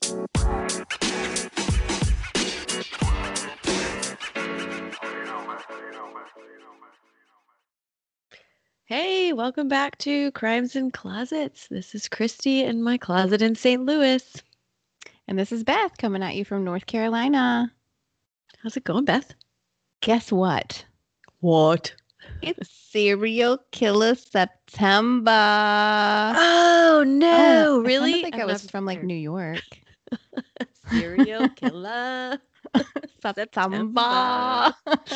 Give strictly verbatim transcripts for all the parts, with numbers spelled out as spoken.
Hey, welcome back to Crimes in Closets. This is Christy in my closet in Saint Louis. And this is Beth coming at you from North Carolina. How's it going, Beth? Guess what? What? It's Serial Killer September. Oh, no. Oh, Really? I sounded like I'm I not was from like prepared. New York. Serial Killer September.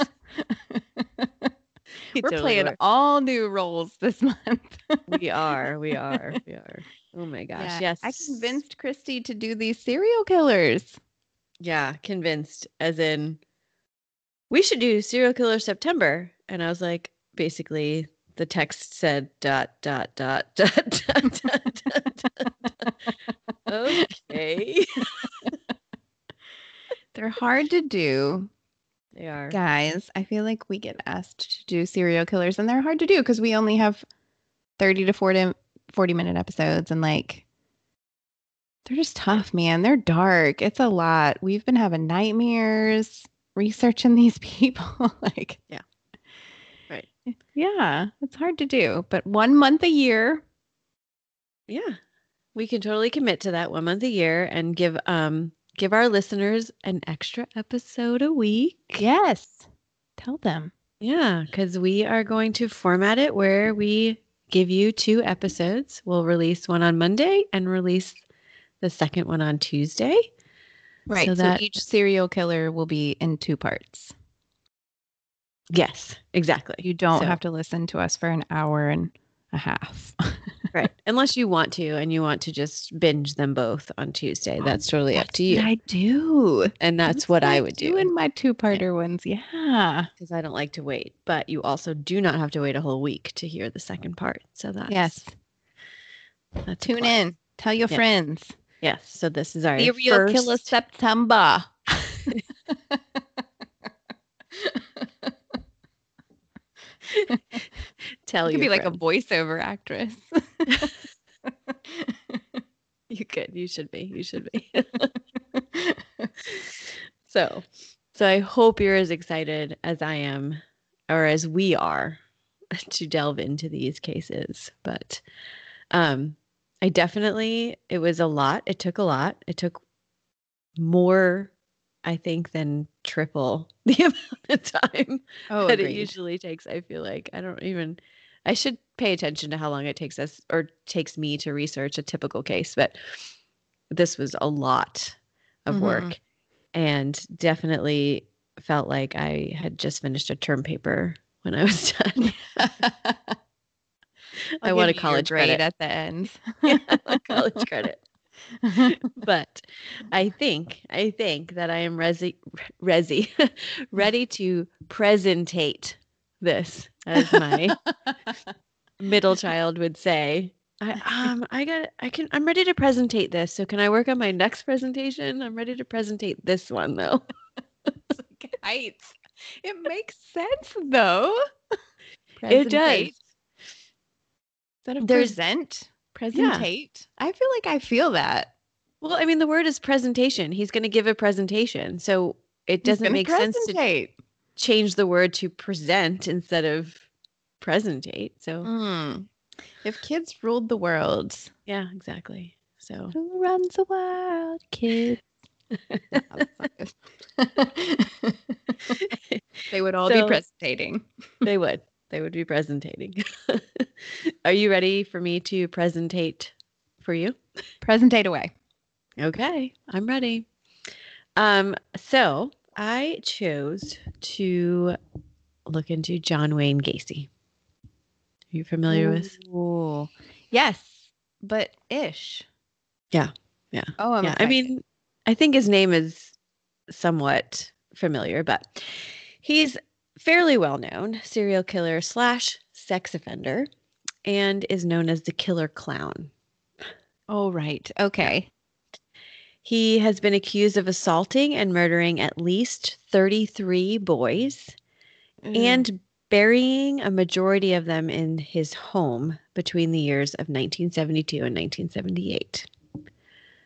You We're totally playing were. all new roles this month. We are. We are. We are. Oh my gosh. Yeah, Yes. I convinced Christy to do these serial killers. Yeah, convinced. As in, we should do Serial Killer September. And I was like, basically, the text said dot, dot, dot, dot, dot, dot, dot, dot. Okay. They're hard to do. They are. Guys, I feel like we get asked to do serial killers and they're hard to do because we only have thirty to forty, forty minute episodes and like they're just tough, man. They're dark. It's a lot. We've been having nightmares researching these people. Like, yeah. Right. Yeah, it's hard to do, but one month a year. Yeah. We can totally commit to that one month a year and give um give our listeners an extra episode a week. Yes. Tell them. Yeah, because we are going to format it where we give you two episodes. We'll release one on Monday and release the second one on Tuesday. Right. So, that, so each serial killer will be in two parts. Yes, exactly. You don't so. have to listen to us for an hour and a half. Right. Unless you want to and you want to just binge them both on Tuesday. That's totally that's up to you. What I do. And that's, that's what, what I would do. in my two-parter yeah. ones. Yeah. Because I don't like to wait. But you also do not have to wait a whole week to hear the second part. So that's Yes. That's Tune in. Tell your yes. friends. Yes. So this is our Serial first... Killer September. Tell you could be friends. like a voiceover actress. You could. You should be. You should be. so, so I hope you're as excited as I am, or as we are, to delve into these cases. But um, I definitely, it was a lot. It took a lot. It took more, I think, than triple the amount of time oh, that agreed. it usually takes. I feel like I don't even, I should pay attention to how long it takes us or takes me to research a typical case, but this was a lot of mm-hmm. work and definitely felt like I had just finished a term paper when I was done. I want a college grade credit at the end. Yeah, college credit. But I think, I think that I am resi, resi, ready to presentate this, as my middle child would say. I, um, I got, I can, I'm ready to presentate this. So can I work on my next presentation? I'm ready to presentate this one though. It's like, heights. It makes sense though. It does. Is that a There's, present? Presentate? Yeah. I feel like I feel that. Well, I mean, the word is presentation. He's going to give a presentation. So it doesn't make sense to change the word to present instead of presentate. So mm. if kids ruled the world. Yeah, exactly. So who runs the world, kids? They would all so, be presentating. They would. They would be presentating. Are you ready for me to presentate for you? Presentate away. Okay, I'm ready. Um, so I chose to look into John Wayne Gacy. Are you familiar Ooh. with? Yes, but ish. Yeah, yeah. Oh, I'm yeah. excited. I mean, I think his name is somewhat familiar, but he's fairly well known serial killer slash sex offender, and is known as the Killer Clown. Oh, right. Okay. Yeah. He has been accused of assaulting and murdering at least thirty-three boys mm. and burying a majority of them in his home between the years of nineteen seventy-two and nineteen seventy-eight.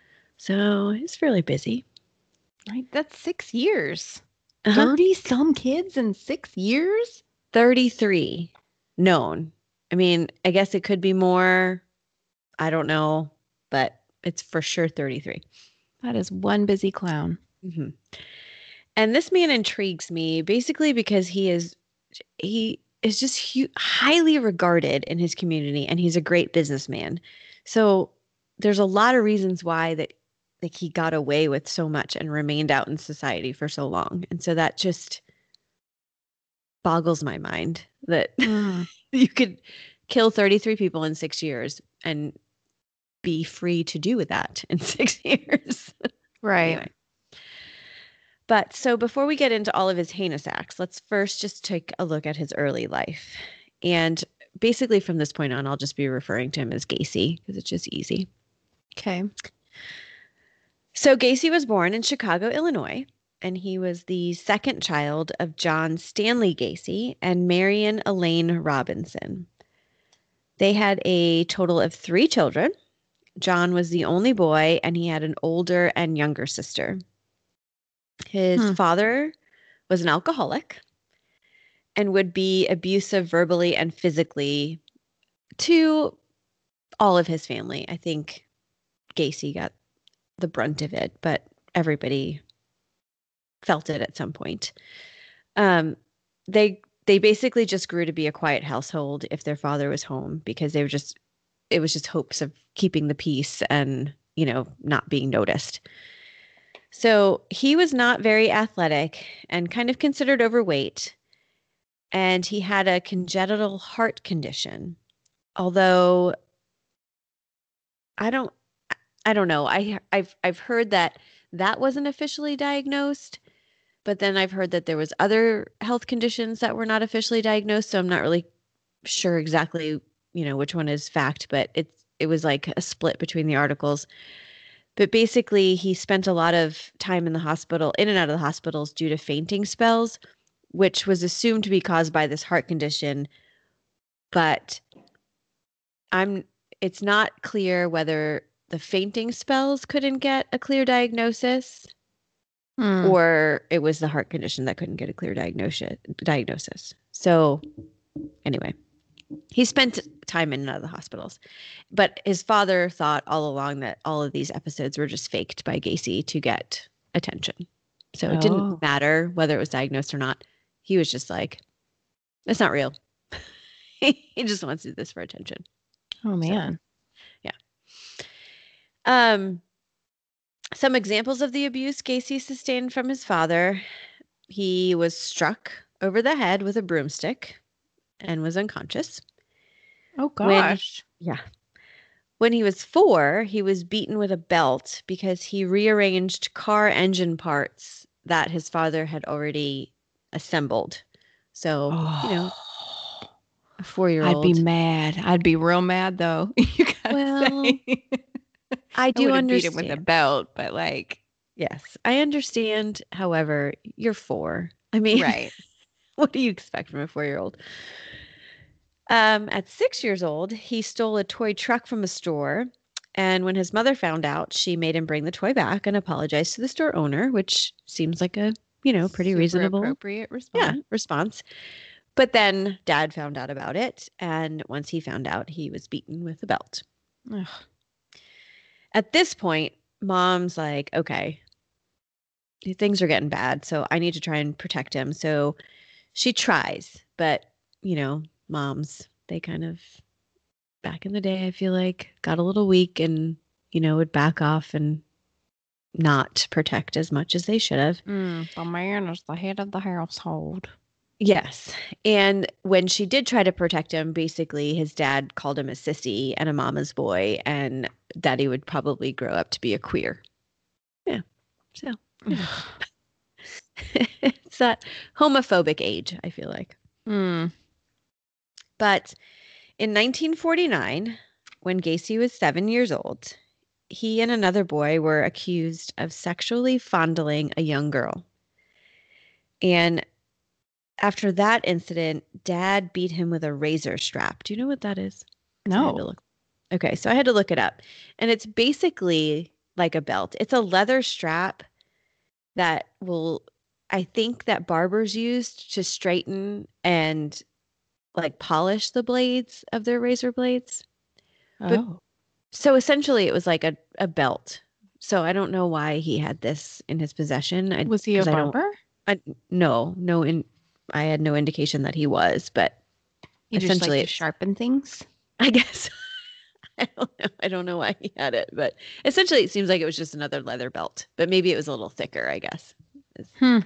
So he's fairly busy. Right. That's six years. Uh-huh. thirty some kids in six years? thirty-three known. I mean, I guess it could be more. I don't know, but it's for sure thirty-three. That is one busy clown. Mm-hmm. And this man intrigues me basically because he is he is just hu- highly regarded in his community, and he's a great businessman. So there's a lot of reasons why that like he got away with so much and remained out in society for so long. And so that just boggles my mind that Mm. you could kill thirty-three people in six years and be free to do with that in six years. Right. Anyway. But so before we get into all of his heinous acts, let's first just take a look at his early life. And basically from this point on, I'll just be referring to him as Gacy because it's just easy. Okay. So Gacy was born in Chicago, Illinois, and he was the second child of John Stanley Gacy and Marion Elaine Robinson. They had a total of three children. John was the only boy, and he had an older and younger sister. His Hmm. father was an alcoholic and would be abusive verbally and physically to all of his family. I think Gacy got the brunt of it, but everybody felt it at some point. Um, they they basically just grew to be a quiet household if their father was home because they were just it was just hopes of keeping the peace and, you know, not being noticed. So he was not very athletic and kind of considered overweight. And he had a congenital heart condition. Although I don't I don't know. I I've I've heard that that wasn't officially diagnosed, but then I've heard that there was other health conditions that were not officially diagnosed, so I'm not really sure exactly, you know, which one is fact, but it's it was like a split between the articles. But basically, he spent a lot of time in the hospital, in and out of the hospitals due to fainting spells, which was assumed to be caused by this heart condition. But I'm it's not clear whether the fainting spells couldn't get a clear diagnosis Hmm. or it was the heart condition that couldn't get a clear diagnosis diagnosis. So anyway, he spent time in and out of the hospitals. But his father thought all along that all of these episodes were just faked by Gacy to get attention. So it Oh. didn't matter whether it was diagnosed or not. He was just like, it's not real. He just wants to do this for attention. Oh man. So, yeah. Um, some examples of the abuse Gacy sustained from his father. He was struck over the head with a broomstick and was unconscious. Oh When, gosh. yeah. When he was four, he was beaten with a belt because he rearranged car engine parts that his father had already assembled. So, Oh. you know, a four-year-old. I'd be mad. I'd be real mad though. You gotta Well, say. I do I understand. Beat him with a belt, but like, yes, I understand. However, you're four. I mean, right. What do you expect from a four-year-old? Um, at six years old, he stole a toy truck from a store. And when his mother found out, she made him bring the toy back and apologize to the store owner, which seems like a, you know, pretty Super reasonable appropriate response. yeah, response. But then dad found out about it. And once he found out, he was beaten with a belt. Ugh. At this point, mom's like, okay, things are getting bad. So I need to try and protect him. So she tries, but, you know, moms, they kind of, back in the day, I feel like got a little weak and, you know, would back off and not protect as much as they should have. Mm, the man is the head of the household. Yes. And when she did try to protect him, basically his dad called him a sissy and a mama's boy and that he would probably grow up to be a queer. Yeah. So, you know. It's that homophobic age, I feel like. Mm. But in nineteen forty-nine, when Gacy was seven years old, he and another boy were accused of sexually fondling a young girl. And after that incident, dad beat him with a razor strap. Do you know what that is? 'Cause I had to No. look. Okay, so I had to look it up. And it's basically like a belt. It's a leather strap that will, I think that barbers used to straighten and like polish the blades of their razor blades. But Oh. so essentially it was like a, a belt. So I don't know why he had this in his possession. I, Was he a because I don't, barber? I, no, no, in, I had no indication that he was, but He just liked essentially to it's, sharpen things? I guess, I don't know. I don't know why he had it, but essentially it seems like it was just another leather belt, but maybe it was a little thicker, I guess. Hmm.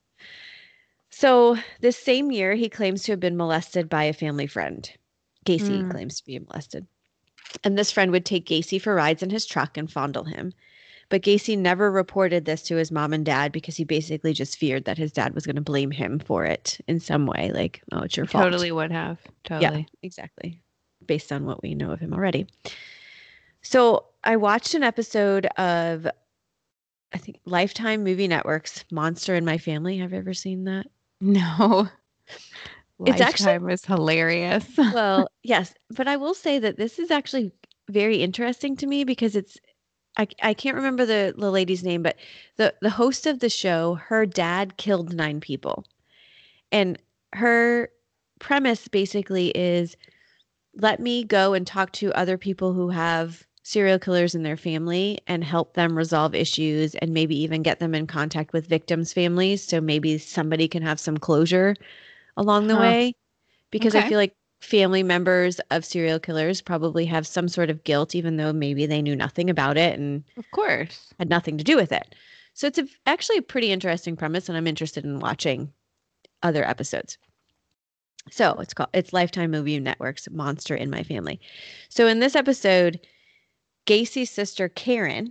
So this same year, he claims to have been molested by a family friend. Gacy Mm. claims to be molested. And this friend would take Gacy for rides in his truck and fondle him. But Gacy never reported this to his mom and dad because he basically just feared that his dad was going to blame him for it in some way. Like, oh, it's your He fault. totally would have. Yeah, Totally. exactly. Based on what we know of him already. So I watched an episode of, I think, Lifetime Movie Network's Monster in My Family. Have you ever seen that? No. It's actually, Lifetime is hilarious. well, yes, but I will say that this is actually very interesting to me because it's, I, I can't remember the, the lady's name, but the, the host of the show, her dad killed nine people. And her premise basically is, let me go and talk to other people who have serial killers in their family and help them resolve issues and maybe even get them in contact with victims' families. So maybe somebody can have some closure along the Huh. way. Because I Okay. feel like family members of serial killers probably have some sort of guilt, even though maybe they knew nothing about it and Of course. had nothing to do with it. So it's a, actually a pretty interesting premise, and I'm interested in watching other episodes. So it's called it's Lifetime Movie Network's Monster in My Family. So in this episode, Gacy's sister Karen,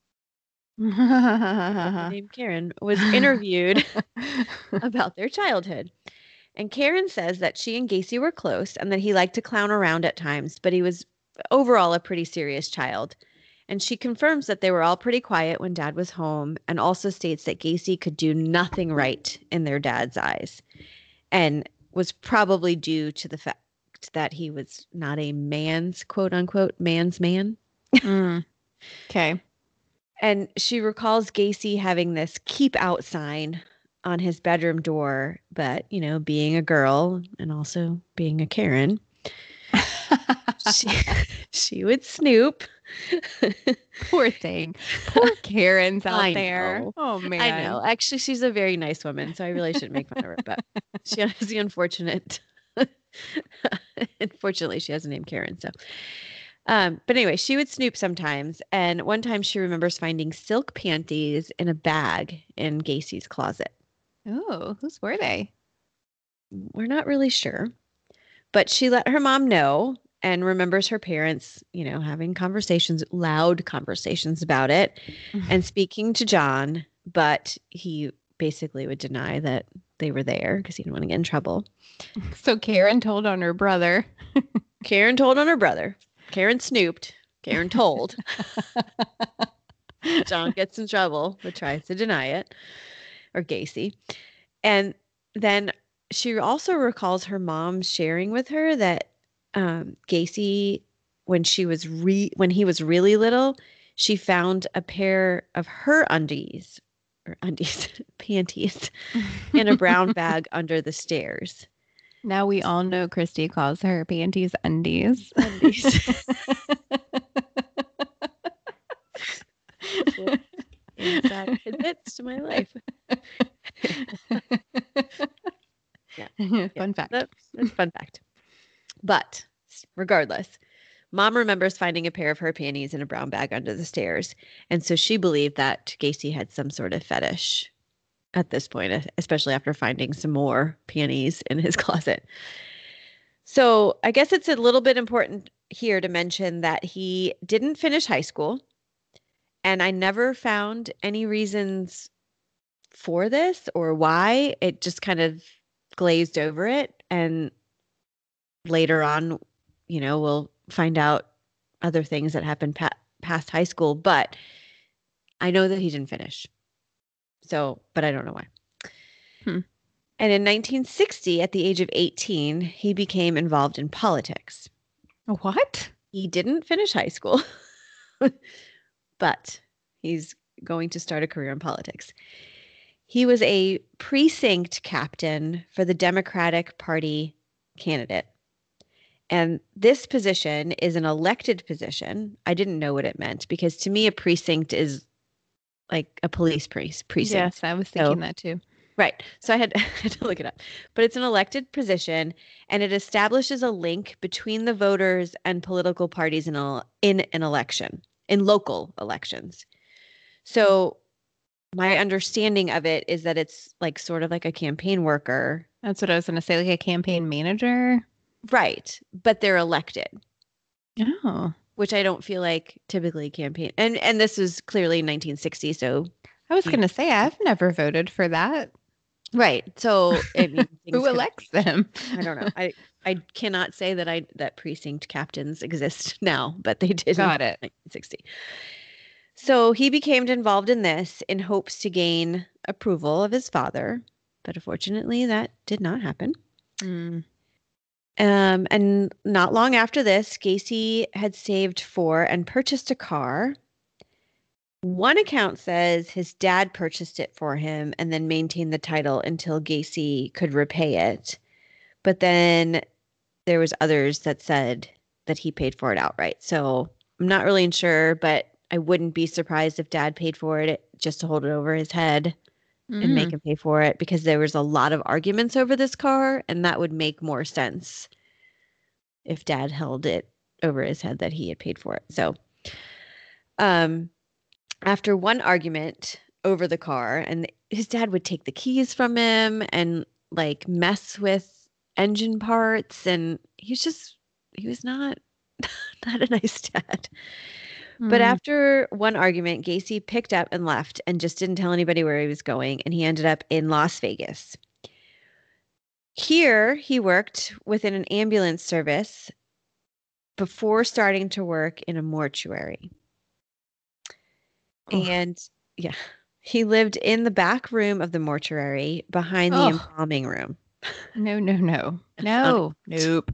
the name Karen, was interviewed about their childhood. And Karen says that she and Gacy were close and that he liked to clown around at times, but he was overall a pretty serious child. And she confirms that they were all pretty quiet when dad was home and also states that Gacy could do nothing right in their dad's eyes and was probably due to the fact that he was not a man's quote unquote man's man. Mm. Okay. And she recalls Gacy having this keep out sign on his bedroom door, but, you know, being a girl and also being a Karen, she, she would snoop. Poor thing. Poor Karen's out I there. know. Oh, man. I know. Actually, she's a very nice woman, so I really shouldn't make fun of her, but she has the unfortunate. Unfortunately, she has a name Karen, so. Um, but anyway, she would snoop sometimes. And one time she remembers finding silk panties in a bag in Gacy's closet. Oh, whose were they? We're not really sure. But she let her mom know and remembers her parents, you know, having conversations, loud conversations about it and speaking to John. But he basically would deny that they were there because he didn't want to get in trouble. So Karen told on her brother. Karen told on her brother. Karen snooped. Karen told. John gets in trouble, but tries to deny it, or Gacy. And then she also recalls her mom sharing with her that um, Gacy, when she was re when he was really little, she found a pair of her undies or undies panties in a brown bag under the stairs. Now we all know Christy calls her panties undies. Undies. Inside tidbits to my life. Yeah. Fun Yeah, fact. That, that's a fun fact. But regardless, mom remembers finding a pair of her panties in a brown bag under the stairs. And so she believed that Gacy had some sort of fetish at this point, especially after finding some more panties in his closet. So I guess it's a little bit important here to mention that he didn't finish high school. And I never found any reasons for this or why. It just kind of glazed over it. And later on, you know, we'll find out other things that happened pa- past high school. But I know that he didn't finish. So, but I don't know why. Hmm. And in nineteen sixty, at the age of eighteen, he became involved in politics. What? He didn't finish high school, but he's going to start a career in politics. He was a precinct captain for the Democratic Party candidate. And this position is an elected position. I didn't know what it meant because to me, a precinct is like a police pre- precinct. Yes, I was thinking So- that too. Right. So I had, I had to look it up. But it's an elected position and it establishes a link between the voters and political parties in, a, in an election, in local elections. So my understanding of it is that it's like sort of like a campaign worker. That's what I was going to say, like a campaign manager. Right. But they're elected, Oh, which I don't feel like typically campaign. And and this was clearly nineteen sixty. So I was Yeah. going to say, I've never voted for that. right. So I mean, things Who could- elects them? I don't know. I I cannot say that I that precinct captains exist now, but they did Got in it. nineteen sixty. So he became involved in this in hopes to gain approval of his father, but unfortunately that did not happen. Mm. Um, and not long after this, Gacy had saved for and purchased a car. One account says his dad purchased it for him and then maintained the title until Gacy could repay it. But then there was others that said that he paid for it outright. So I'm not really sure, but I wouldn't be surprised if dad paid for it just to hold it over his head and make Mm. him pay for it because there was a lot of arguments over this car and that would make more sense if dad held it over his head that he had paid for it. So um after one argument over the car and his dad would take the keys from him and like mess with engine parts and he's just he was not not a nice dad. But Mm. after one argument, Gacy picked up and left and just didn't tell anybody where he was going. And he ended up in Las Vegas. Here, he worked within an ambulance service before starting to work in a mortuary. Oof. And yeah, he lived in the back room of the mortuary behind the Ugh. embalming room. No, no, no. No. Nope.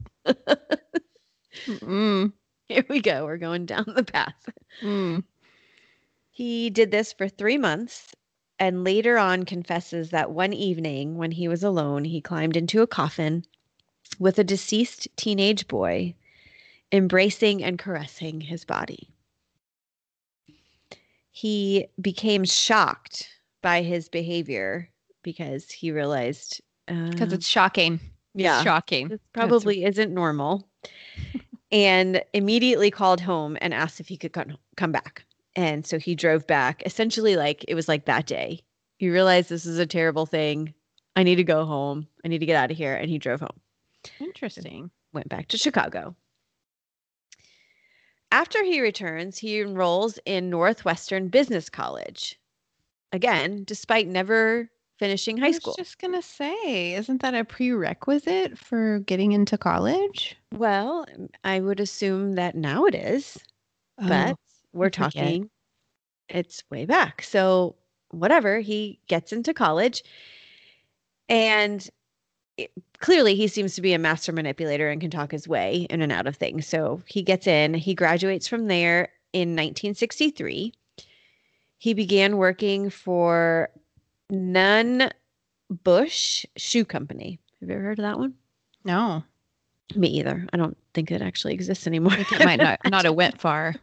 Mm. Here we go. We're going down the path. Mm. He did this for three months and later on confesses that one evening when he was alone, he climbed into a coffin with a deceased teenage boy, embracing and caressing his body. He became shocked by his behavior because he realized Because uh, it's shocking. yeah, It's shocking. this probably isn't normal, and immediately called home and asked if he could come, come back. And so he drove back. Essentially, like it was like that day. You realize this is a terrible thing. I need to go home. I need to get out of here. And he drove home. Interesting. Went back to Chicago. After he returns, he enrolls in Northwestern Business College. Again, despite never finishing high I was school. just going to say, isn't that a prerequisite for getting into college? Well, I would assume that now it is, but Oh, we're I forget. talking, it's way back. So whatever, he gets into college and it- clearly he seems to be a master manipulator and can talk his way in and out of things. So he gets in, he graduates from there in nineteen sixty-three. He began working for Nunn Bush Shoe Company. Have you ever heard of that one? No, Me either. I don't think it actually exists anymore. I think it might not not have went far.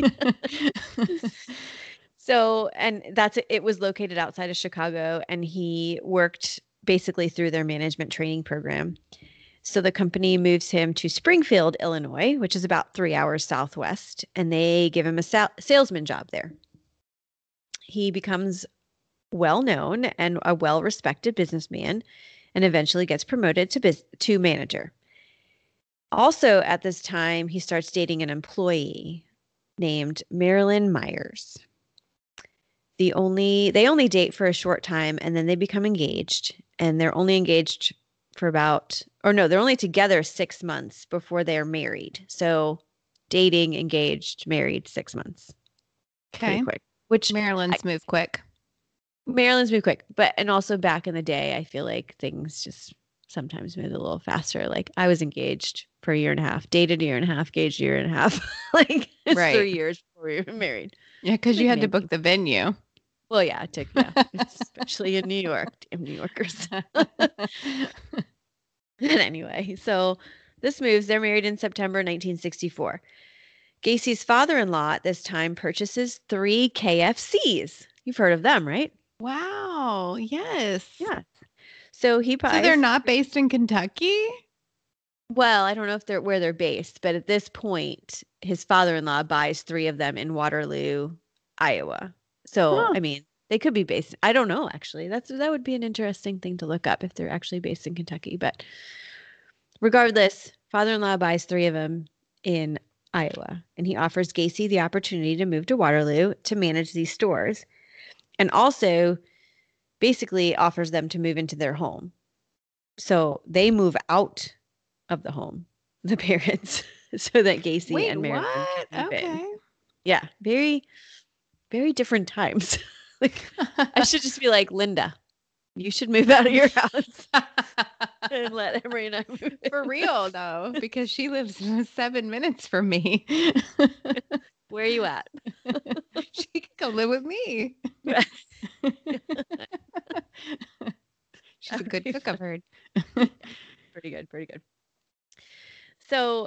So, and that's it was located outside of Chicago, and he worked basically through their management training program. So the company moves him to Springfield, Illinois, which is about three hours southwest, and they give him a sal- salesman job there. He becomes well known and a well respected businessman, and eventually gets promoted to biz- to manager. Also, at this time, he starts dating an employee named Marilyn Myers. The only they only date for a short time and then they become engaged, and they're only engaged for about or no, they're only together six months before they're married. So dating, engaged, married, six months. Okay. Pretty quick. Which Maryland's move quick. Maryland's move quick, but and also back in the day, I feel like things just sometimes move a little faster. Like I was engaged for a year and a half, dated a year and a half, engaged a year and a half. Like it's Right. three years before we were married. Yeah, because you Like had to maybe. book the venue. Well, yeah, it took, yeah, especially in New York. Damn New Yorkers. Anyway, so this moves. They're married in September nineteen sixty-four. Gacy's father-in-law at this time purchases three K F Cs. You've heard of them, right? Wow. Yes. Yeah. So he So they're buys. not based in Kentucky? Well, I don't know if they're where they're based, but at this point, his father-in-law buys three of them in Waterloo, Iowa. So, Huh. I mean, they could be based. I don't know, actually. That's that would be an interesting thing to look up if they're actually based in Kentucky. But regardless, father-in-law buys three of them in Iowa, and he offers Gacy the opportunity to move to Waterloo to manage these stores, and also basically offers them to move into their home. So they move out of the home, the parents, so that Gacy Wait, and Marilyn what? can move in. Okay. Yeah, very, very different times. Like, I should just be like, Linda, you should move out of your house and let Emery and I move in. For real, though, because she lives seven minutes from me. Where are you at? She can come live with me. She's a good cook, I've heard. Pretty good, pretty good. So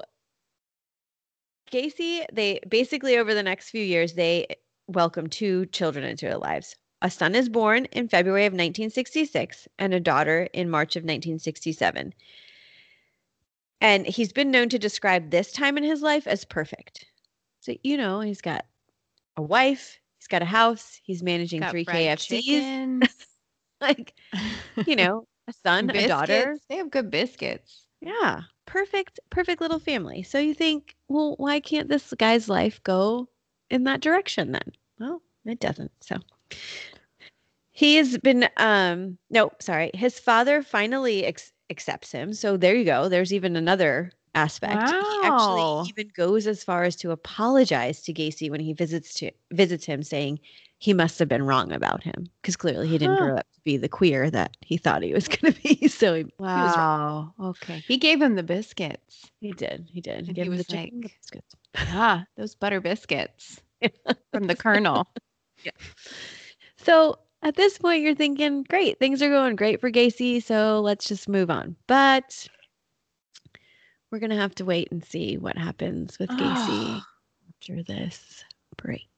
Gacy, they basically over the next few years, they welcome two children into their lives. A son is born in February of nineteen sixty-six and a daughter in March of nineteen sixty-seven. And he's been known to describe this time in his life as perfect. So, you know, he's got a wife, he's got a house, he's managing Got three fried K F Cs. chicken. Like, you know, a son, a daughter. Biscuits. They have good biscuits. Yeah, perfect, perfect little family. So you think, well, why can't this guy's life go in that direction then? Well, it doesn't. So he has been, um, no, sorry. His father finally ex- accepts him. So there you go. There's even another aspect. He Wow. actually even goes as far as to apologize to Gacy when he visits to visits him, saying he must have been wrong about him because clearly he didn't Huh. grow up to be the queer that he thought he was going to be. So he, he was wrong. Wow. Okay. He gave him the biscuits. He did. He did. He And gave he him the was chicken like, biscuits. Yeah, those butter biscuits from the Colonel. Yeah. So at this point, you're thinking, great, things are going great for Gacy, so let's just move on. But we're going to have to wait and see what happens with Gacy after this break.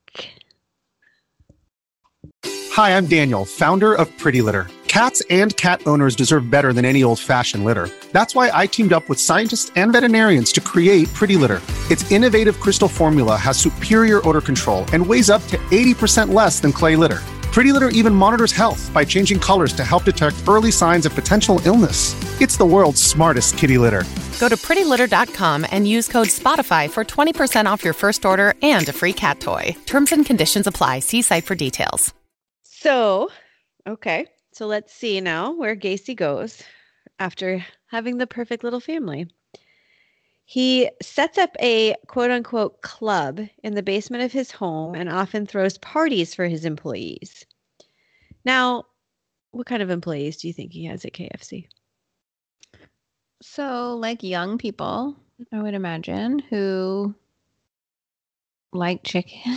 Hi, I'm Daniel, founder of Pretty Litter. Cats and cat owners deserve better than any old-fashioned litter. That's why I teamed up with scientists and veterinarians to create Pretty Litter. Its innovative crystal formula has superior odor control and weighs up to eighty percent less than clay litter. Pretty Litter even monitors health by changing colors to help detect early signs of potential illness. It's the world's smartest kitty litter. Go to pretty litter dot com and use code SPOTIFY for twenty percent off your first order and a free cat toy. Terms and conditions apply. See site for details. So, okay. So let's see now where Gacy goes after having the perfect little family. He sets up a quote unquote club in the basement of his home and often throws parties for his employees. Now, what kind of employees do you think he has at K F C? So, like young people, I would imagine, who like chicken.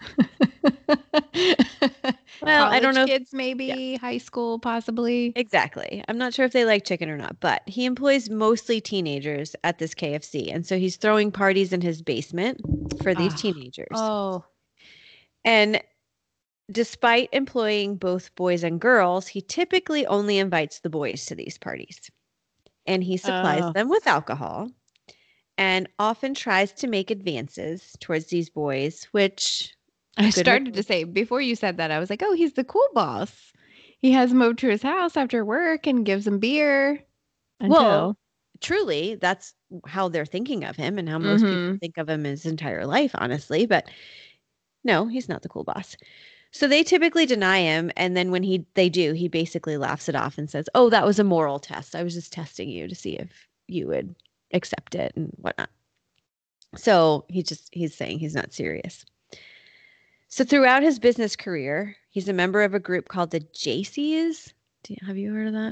Well, I don't know if- Kids, maybe yeah. high school, possibly. Exactly. I'm not sure if they like chicken or not, but he employs mostly teenagers at this K F C. And so he's throwing parties in his basement for these Ah. teenagers. Oh, And despite employing both boys and girls, he typically only invites the boys to these parties. And he supplies Oh. them with alcohol and often tries to make advances towards these boys, which I Good started with- to say before you said that, I was like, oh, he's the cool boss. He has them over to his house after work and gives them beer. Until Well, truly, that's how they're thinking of him and how most people Mhm. think of him his entire life, honestly. But no, he's not the cool boss. So they typically deny him. And then when he they do, he basically laughs it off and says, oh, that was a moral test. I was just testing you to see if you would accept it and whatnot. So he just he's saying he's not serious. So throughout his business career, he's a member of a group called the Jaycees. Do you, have you heard of that?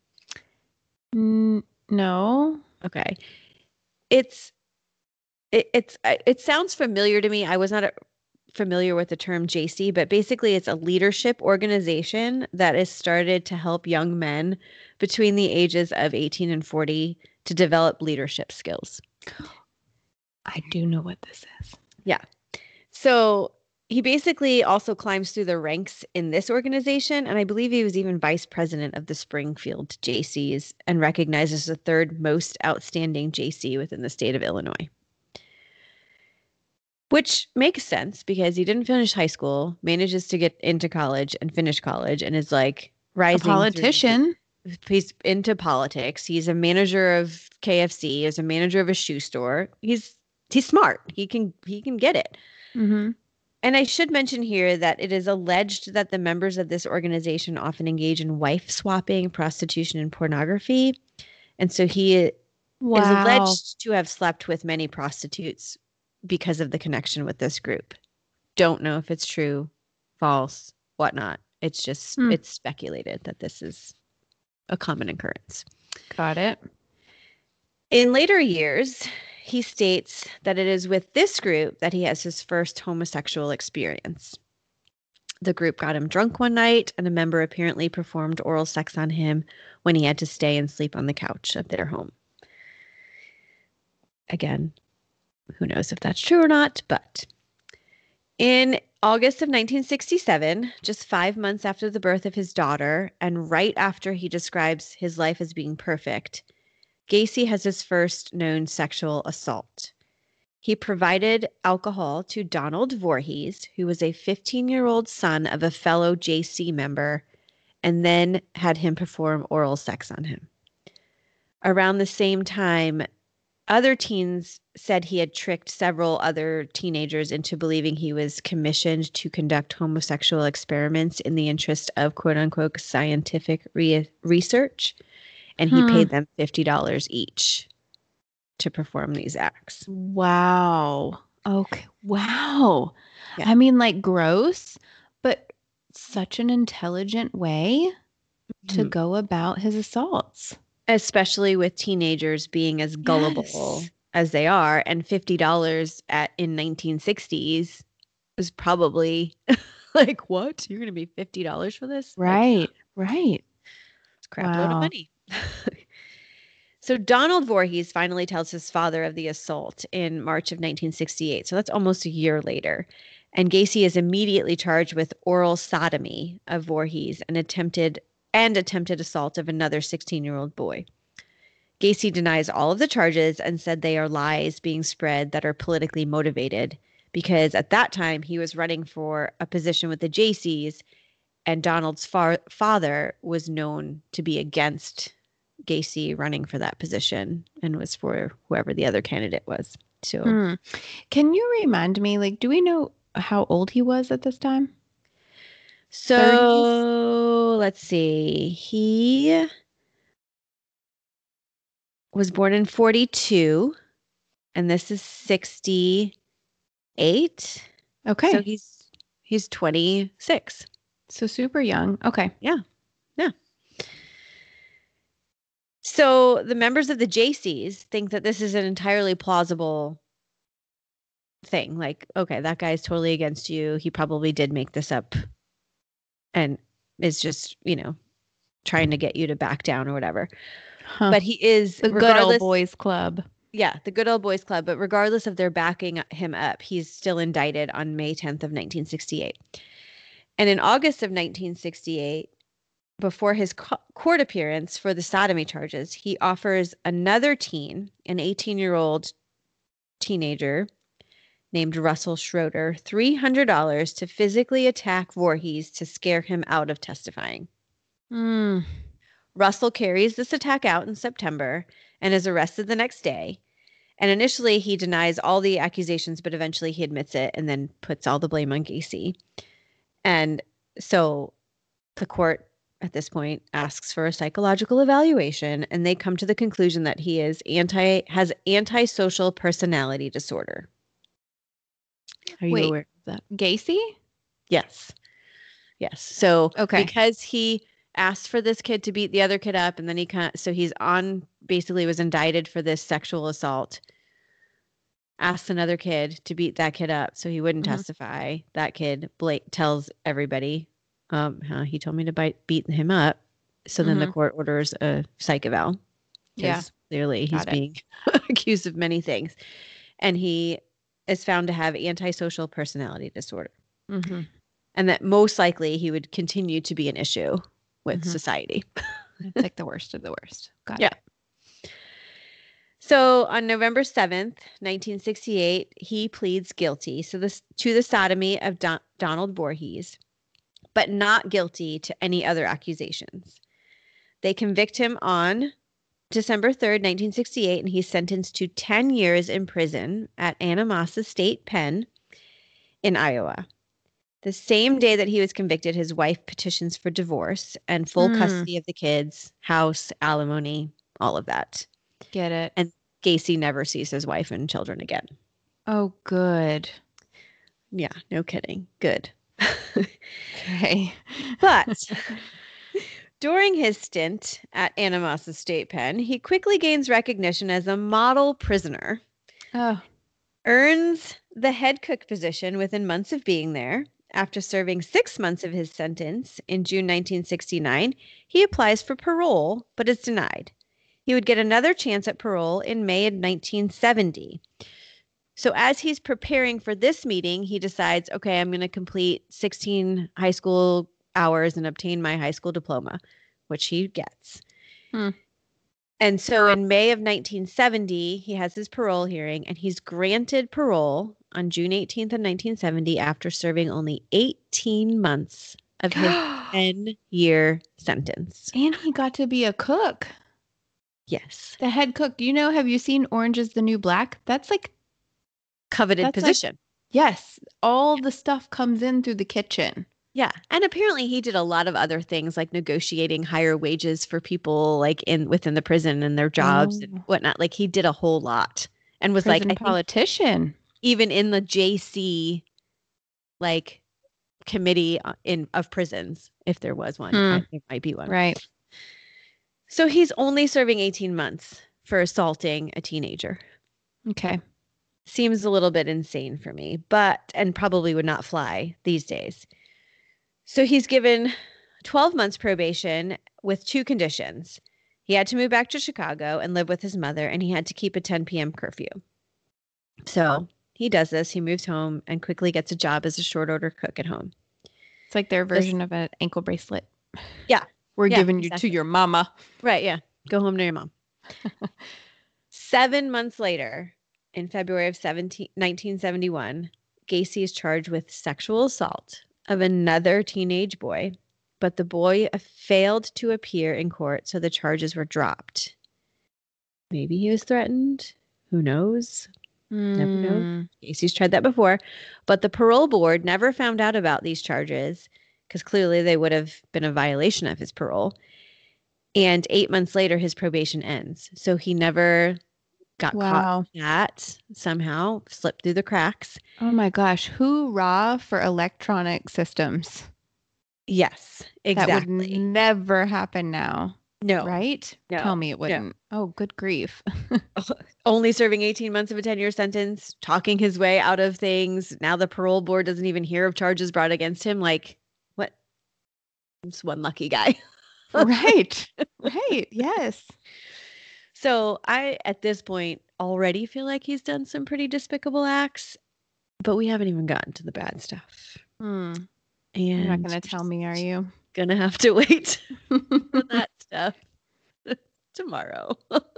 N- no. Okay. It's it, it's I- it sounds familiar to me. I was not a, familiar with the term J C, but basically it's a leadership organization that is started to help young men between the ages of eighteen and forty to develop leadership skills. I do know what this is. Yeah. So he basically also climbs through the ranks in this organization, and I believe he was even vice president of the Springfield J Cs and recognized as the third most outstanding J C within the state of Illinois. Which makes sense because he didn't finish high school, manages to get into college and finish college, and is like rising. A politician. Through, he's into politics. He's a manager of K F C. He's a manager of a shoe store. He's he's smart. He can he can get it. Mm-hmm. And I should mention here that it is alleged that the members of this organization often engage in wife swapping, prostitution, and pornography. And so he Wow. is alleged to have slept with many prostitutes because of the connection with this group. Don't know if it's true, false, whatnot. It's just, Hmm. it's speculated that this is a common occurrence. Got it. In later years, he states that it is with this group that he has his first homosexual experience. The group got him drunk one night, and a member apparently performed oral sex on him when he had to stay and sleep on the couch of their home. Again, who knows if that's true or not, but in August of nineteen sixty-seven, just five months after the birth of his daughter, and right after he describes his life as being perfect, Gacy has his first known sexual assault. He provided alcohol to Donald Voorhees, who was a fifteen-year-old son of a fellow J C member, and then had him perform oral sex on him. Around the same time, other teens said he had tricked several other teenagers into believing he was commissioned to conduct homosexual experiments in the interest of quote-unquote scientific re- research, and he Hmm. paid them fifty dollars each to perform these acts. Wow. Okay. Wow. Yeah. I mean, like, gross, but such an intelligent way to Mhm. go about his assaults. Especially with teenagers being as gullible Yes. as they are, and fifty dollars at in nineteen sixties was probably like, what? You're going to be fifty dollars for this? Like, Right. Right. it's a crap load Wow. of money. So Donald Voorhees finally tells his father of the assault in March of nineteen sixty-eight. So that's almost a year later. And Gacy is immediately charged with oral sodomy of Voorhees and attempted and attempted assault of another sixteen-year-old boy. Gacy denies all of the charges and said they are lies being spread that are politically motivated, because at that time he was running for a position with the J Cs, and Donald's far- father was known to be against Gacy running for that position and was for whoever the other candidate was. So Hmm. Can you remind me, like, do we know how old he was at this time? So let's see. He was born in forty-two, and this is sixty-eight. Okay. So So, he's he's twenty-six. super young. Okay. So the members of the J Cs think that this is an entirely plausible thing. Like, okay, that guy's totally against you. He probably did make this up and is just, you know, trying to get you to back down or whatever. Huh. But he is the good regardless, old boys club. yeah, the good old boys club. But regardless of their backing him up, he's still indicted on May tenth of nineteen sixty-eight. And in August of nineteen sixty-eight, before his co- court appearance for the sodomy charges, he offers another teen, an eighteen-year-old teenager named Russell Schroeder, three hundred dollars to physically attack Voorhees to scare him out of testifying. Hmm. Russell carries this attack out in September and is arrested the next day. And initially, he denies all the accusations, but eventually he admits it and then puts all the blame on Gacy. And so the court at this point asks for a psychological evaluation, and they come to the conclusion that he is anti has antisocial personality disorder. Are you Wait. aware of that? Gacy? Yes. Yes. So Okay. because he asked for this kid to beat the other kid up, and then he kind of, so he's on basically was indicted for this sexual assault. asks another kid to beat that kid up so he wouldn't Mhm. testify. That kid Blake tells everybody, um, huh, he told me to bite, beat him up. So then the Mhm. court orders a psych eval Yeah. because clearly he's Got it. being accused of many things. And he is found to have antisocial personality disorder. Mm-hmm. And that most likely he would continue to be an issue with Mhm. society. It's like the worst of the worst. Got Yeah. it. So on November seventh, nineteen sixty-eight, he pleads guilty so this, to the sodomy of Don, Donald Voorhees, but not guilty to any other accusations. They convict him on December third, nineteen sixty-eight, and he's sentenced to ten years in prison at Anamassa State Pen in Iowa. The same day that he was convicted, his wife petitions for divorce and full Mm. custody of the kids, house, alimony, all of that. Get it. And Gacy never sees his wife and children again. Oh, good. Yeah, no kidding. Good. Okay. But during his stint at Anamassa State Pen, he quickly gains recognition as a model prisoner, Oh, earns the head cook position within months of being there. After serving six months of his sentence in June nineteen sixty-nine, he applies for parole, but is denied. He would get another chance at parole in May of nineteen seventy. So as he's preparing for this meeting, he decides, okay, I'm going to complete sixteen high school hours and obtain my high school diploma, which he gets. Hmm. And so in May of nineteen seventy, he has his parole hearing, and he's granted parole on June eighteenth of nineteen seventy after serving only eighteen months of his ten-year sentence. And he got to be a cook. Yes. The head cook. You know, have you seen Orange is the New Black? That's like, Coveted That's like- position. yes, all the stuff comes in through the kitchen. Yeah. And apparently he did a lot of other things like negotiating higher wages for people like in within the prison and their jobs and Oh. whatnot. Like he did a whole lot and was Prison like, I think politician. even in the J C like committee in of prisons, if there was one, Hmm. I think might be one. Right. So he's only serving eighteen months for assaulting a teenager. Okay. Seems a little bit insane for me, but, and probably would not fly these days. So he's given twelve months probation with two conditions. He had to move back to Chicago and live with his mother, and he had to keep a ten p.m. curfew. So he does this. He moves home and quickly gets a job as a short order cook at home. It's like their version of an ankle bracelet. Yeah. We're Yeah, giving exactly. you to your mama. Right, yeah. Go home to your mom. Seven months later, in February of nineteen seventy-one, Gacy is charged with sexual assault of another teenage boy, but the boy failed to appear in court, so the charges were dropped. Maybe he was threatened. Who knows? Never know. Mm. Gacy's tried that before, but the parole board never found out about these charges because clearly they would have been a violation of his parole. And eight months later, his probation ends. So he never got Wow. caught in that, somehow slipped through the cracks. Oh my gosh. Hoorah for electronic systems. Yes, That would exactly. never happen now. No, Right? No. Tell me it No. wouldn't. Oh, good grief. only serving eighteen months of a ten-year sentence, talking his way out of things. Now the parole board doesn't even hear of charges brought against him. Like, what? Just one lucky guy. Right. Right. Yes. So I, at this point, already feel like he's done some pretty despicable acts, but we haven't even gotten to the bad stuff. Hmm. And You're not going to tell me, are you? Gonna have to wait for that stuff tomorrow.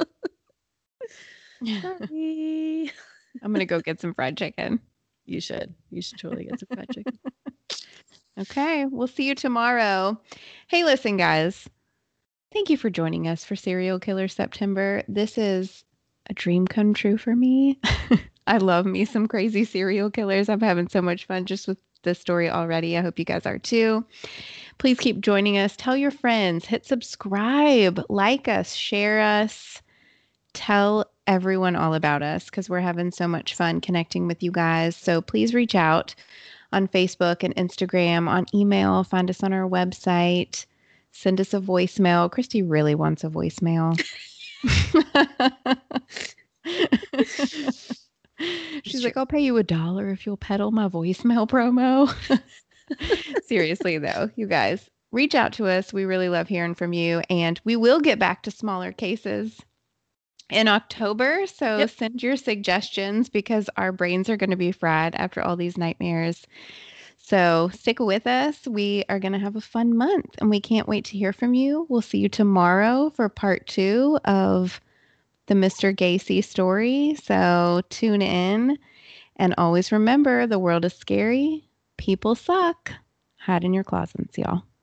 Sorry. I'm going to go get some fried chicken. You should. You should totally get some fried chicken. Okay. We'll see you tomorrow. Hey, listen, guys. Thank you for joining us for Serial Killer September. This is a dream come true for me. I love me some crazy serial killers. I'm having so much fun just with this story already. I hope you guys are too. Please keep joining us. Tell your friends, hit subscribe, like us, share us, tell everyone all about us because we're having so much fun connecting with you guys. So please reach out on Facebook and Instagram, on email, find us on our website, send us a voicemail. Christy really wants a voicemail. She's like, I'll pay you a dollar if you'll peddle my voicemail promo. Seriously, though, you guys, reach out to us. We really love hearing from you. And we will get back to smaller cases in October. So Yep. send your suggestions because our brains are going to be fried after all these nightmares. So stick with us. We are going to have a fun month and we can't wait to hear from you. We'll see you tomorrow for part two of the Mister Gacy story. So tune in and always remember the world is scary. People suck. Hide in your closets, y'all.